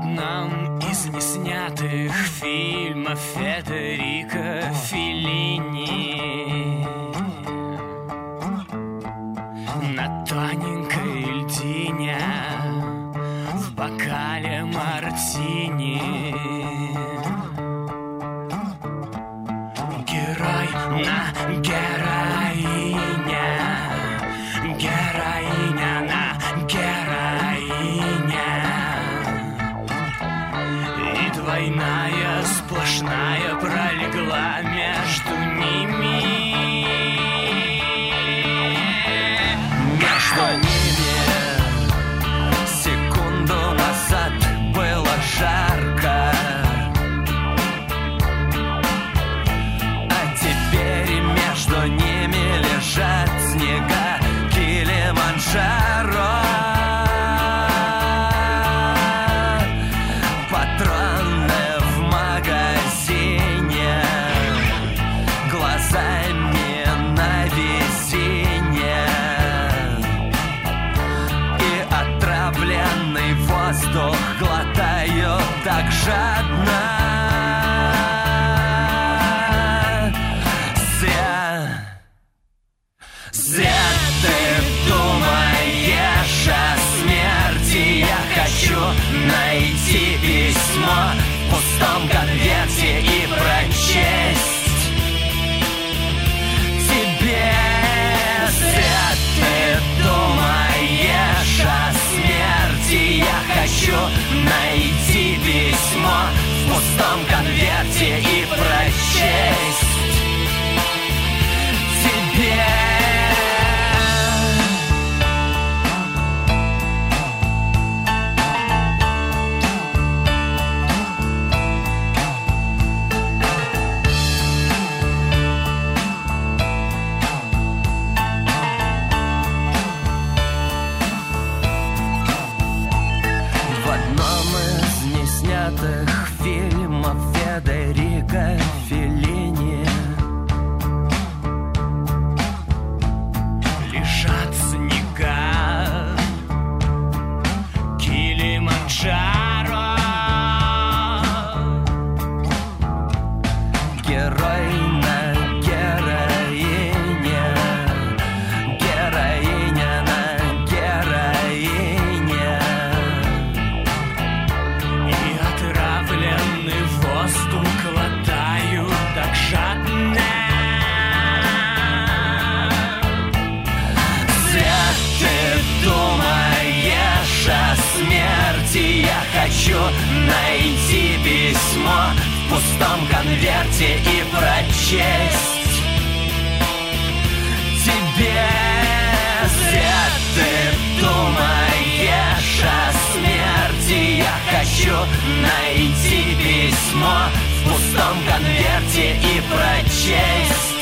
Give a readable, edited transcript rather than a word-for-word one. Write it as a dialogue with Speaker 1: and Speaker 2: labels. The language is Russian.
Speaker 1: одном из неснятых фильмов Федерико Феллини на тоненькой льдине в бокале мартини герой на героиня, героиня на героиня, и двойная сплошная пролегла между ними.
Speaker 2: Между ними секунду назад было жарко, а теперь между ними лежат снега Килиманджаро. Патроны в магазине, глазами на весенне, и отравленный воздух глотаю так жадно. Зря ты думаешь о смерти. Я хочу найти письмо в пустом конверте и прочесть тебе. Зря ты думаешь о смерти. Я хочу найти письмо в пустом конверте и прочесть тебе. Фильмов Федерико Феллини
Speaker 1: лежат снега Килиманджаро.
Speaker 2: герой на героине, героиня на героине,
Speaker 1: И отравленный воздух глотаю так жадно.
Speaker 2: Зря ты думаешь о смерти. Я хочу найти письмо в пустом конверте и прочесть тебе. Зря ты думаешь о смерти. Я хочу найти письмо в пустом конверте и прочесть